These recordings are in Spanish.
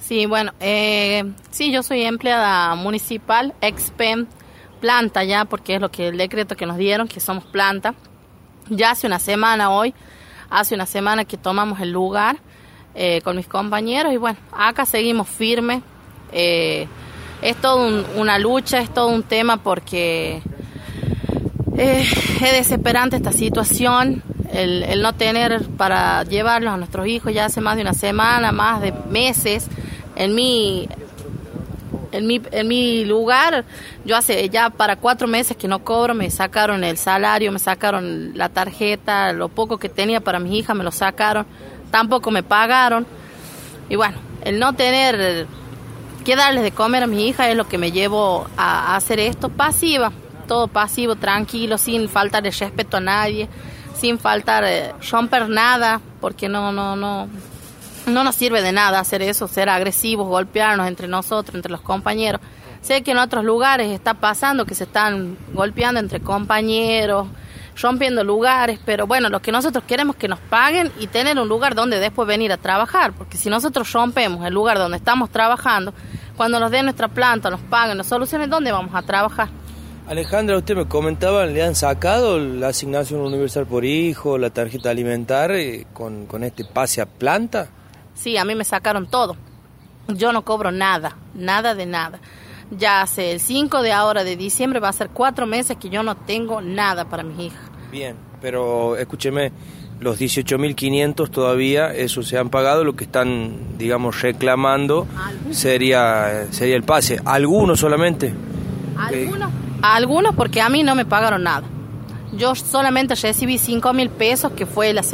Sí, bueno, sí, yo soy empleada municipal, ex-PEM, planta ya, porque es lo que el decreto que nos dieron, que somos planta. Ya hace una semana que tomamos el lugar con mis compañeros y bueno, acá seguimos firmes. Es todo una lucha, es todo un tema porque es desesperante esta situación. El no tener para llevarlos a nuestros hijos ya hace más de una semana, más de meses. En mi lugar, yo hace ya para 4 meses que no cobro, me sacaron el salario, me sacaron la tarjeta, lo poco que tenía para mis hijas me lo sacaron, tampoco me pagaron. Y bueno, el no tener que darles de comer a mis hijas es lo que me llevó a hacer esto pasiva, todo pasivo, tranquilo, sin faltar el respeto a nadie, sin faltar romper nada, porque no nos sirve de nada hacer eso, ser agresivos, golpearnos entre nosotros, entre los compañeros. Sé que en otros lugares está pasando que se están golpeando entre compañeros, rompiendo lugares, pero bueno, lo que nosotros queremos es que nos paguen y tener un lugar donde después venir a trabajar, porque si nosotros rompemos el lugar donde estamos trabajando, cuando nos den nuestra planta, nos paguen, nos solucionen, ¿dónde vamos a trabajar? Alejandra, usted me comentaba, ¿le han sacado la asignación universal por hijo, la tarjeta alimentar con este pase a planta? Sí, a mí me sacaron todo. Yo no cobro nada, nada de nada. Ya hace el 5 de diciembre, va a ser 4 meses que yo no tengo nada para mis hijas. Bien, pero escúcheme, los 18.500 todavía, eso se han pagado, lo que están, digamos, reclamando sería el pase. ¿Algunos solamente? Algunos porque a mí no me pagaron nada. Yo solamente recibí 5.000 pesos, que fue una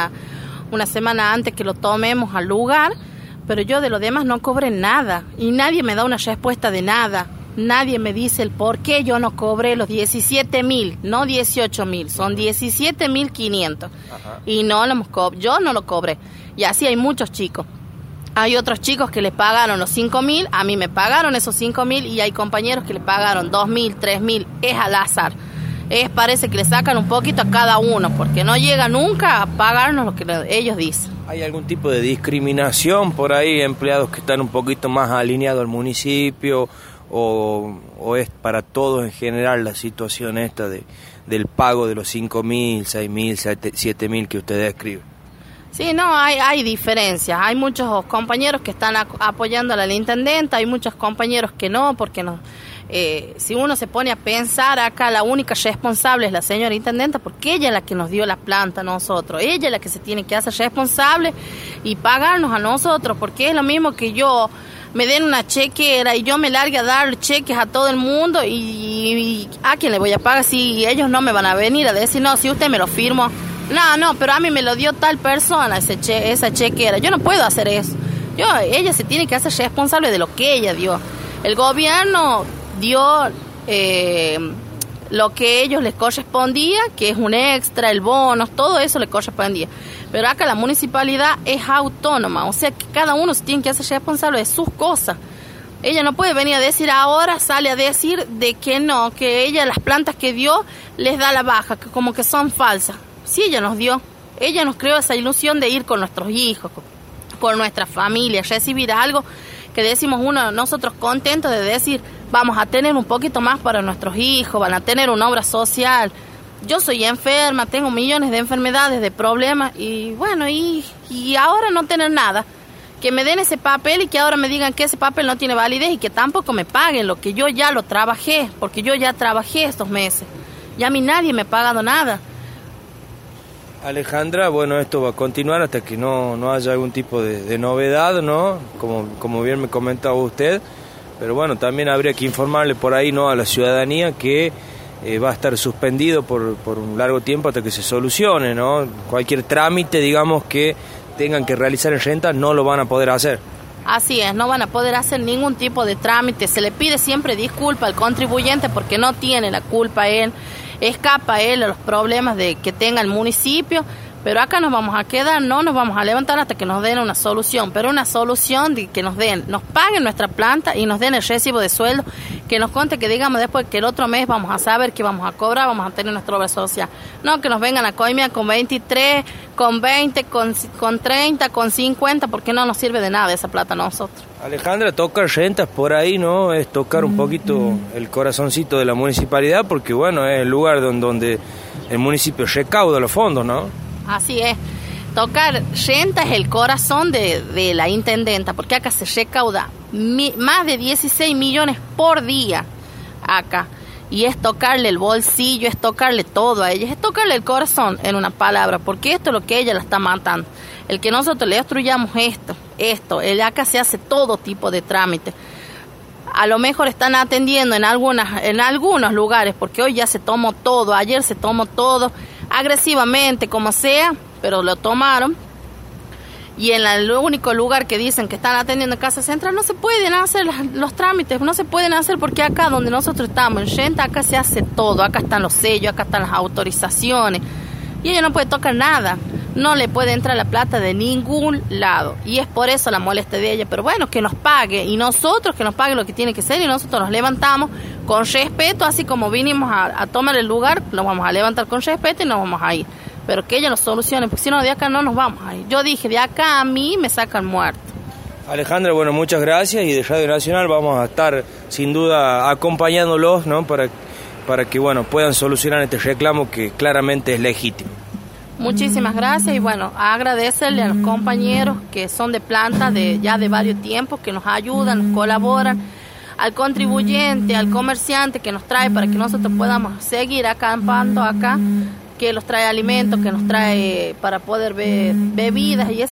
semana antes que lo tomemos al lugar, pero yo de lo demás no cobré nada y nadie me da una respuesta de nada. Nadie me dice el por qué yo no cobré los 17.000, no 18.000, son 17.500 y yo no lo cobré. Y así hay muchos chicos. Hay otros chicos que le pagaron los 5.000, a mí me pagaron esos 5.000 y hay compañeros que le pagaron 2.000, 3.000, es al azar. Parece que le sacan un poquito a cada uno, porque no llega nunca a pagarnos lo que ellos dicen. ¿Hay algún tipo de discriminación por ahí, empleados que están un poquito más alineados al municipio, o es para todos en general la situación esta del pago de los 5.000, 6.000, 7.000 que usted describe? Sí, no, hay diferencias. Hay muchos compañeros que están apoyando a la intendenta, hay muchos compañeros que no, porque no. Si uno se pone a pensar acá, la única responsable es la señora intendenta, porque ella es la que nos dio la planta a nosotros, ella es la que se tiene que hacer responsable y pagarnos a nosotros, porque es lo mismo que yo me den una chequera y yo me largue a dar cheques a todo el mundo y ¿a quién le voy a pagar si ellos no me van a venir a decir, no, si usted me lo firmó? No, pero a mí me lo dio tal persona esa chequera, yo no puedo hacer eso. Ella se tiene que hacer responsable de lo que ella dio. El gobierno dio lo que a ellos les correspondía, que es un extra, el bono, todo eso les correspondía. Pero acá la municipalidad es autónoma, o sea que cada uno se tiene que hacer responsable de sus cosas. Ella no puede venir a decir ahora, sale a decir de que no, que ella las plantas que dio les da la baja, que como que son falsas. Sí, ella nos dio, ella nos creó esa ilusión de ir con nuestros hijos, con nuestra familia, recibir algo que decimos nosotros contentos de decir, vamos a tener un poquito más para nuestros hijos, van a tener una obra social. Yo soy enferma, tengo millones de enfermedades, de problemas, y bueno, y ahora no tener nada. Que me den ese papel y que ahora me digan que ese papel no tiene validez y que tampoco me paguen lo que yo ya lo trabajé, porque yo ya trabajé estos meses. Ya a mí nadie me ha pagado nada. Alejandra, bueno, esto va a continuar hasta que no haya algún tipo de novedad, ¿no? Como bien me comentaba usted. Pero bueno, también habría que informarle por ahí, ¿no?, a la ciudadanía que va a estar suspendido por un largo tiempo hasta que se solucione, ¿no? Cualquier trámite, digamos, que tengan que realizar en renta, no lo van a poder hacer. Así es, no van a poder hacer ningún tipo de trámite. Se le pide siempre disculpa al contribuyente porque no tiene la culpa él. Escapa él a los problemas que tenga el municipio, pero acá nos vamos a quedar, no nos vamos a levantar hasta que nos den una solución, pero una solución de que nos paguen nuestra planta y nos den el recibo de sueldo que nos conte, que digamos después que el otro mes vamos a saber que vamos a cobrar, vamos a tener nuestra obra social. No que nos vengan a coimear con 23, con 20, con 30, con 50, porque no nos sirve de nada esa plata a nosotros. Alejandra, tocar rentas por ahí, ¿no? Es tocar un poquito el corazoncito de la municipalidad, porque bueno, es el lugar donde el municipio recauda los fondos, ¿no? Así es. Tocar renta es el corazón de la intendenta, porque acá se recauda más de 16 millones por día acá. Y es tocarle el bolsillo, es tocarle todo a ella, es tocarle el corazón, en una palabra, porque esto es lo que ella la está matando. El que nosotros le destruyamos ella acá se hace todo tipo de trámites. A lo mejor están atendiendo en algunos lugares, porque hoy ya se tomó todo, ayer se tomó todo, agresivamente, como sea, pero lo tomaron. Y en el único lugar que dicen que están atendiendo en Casa Central no se pueden hacer los trámites, no se pueden hacer porque acá donde nosotros estamos, en Renta, acá se hace todo, acá están los sellos, acá están las autorizaciones, y ella no puede tocar nada, no le puede entrar la plata de ningún lado, y es por eso la molestia de ella. Pero bueno, que nos pague, y nosotros que nos pague lo que tiene que ser, y nosotros nos levantamos con respeto, así como vinimos a tomar el lugar, nos vamos a levantar con respeto y nos vamos a ir. Pero que ella lo solucione, porque si no, de acá no nos vamos a ir. Yo dije, de acá a mí me sacan muerto. Alejandra, bueno, muchas gracias, y de Radio Nacional vamos a estar sin duda acompañándolos, ¿no? Para que bueno, puedan solucionar este reclamo que claramente es legítimo. Muchísimas gracias, y bueno, agradecerle a los compañeros que son de planta ya de varios tiempos, que nos ayudan, nos colaboran, al contribuyente, al comerciante que nos trae para que nosotros podamos seguir acampando acá, que nos trae alimentos, que nos trae para poder beber bebidas y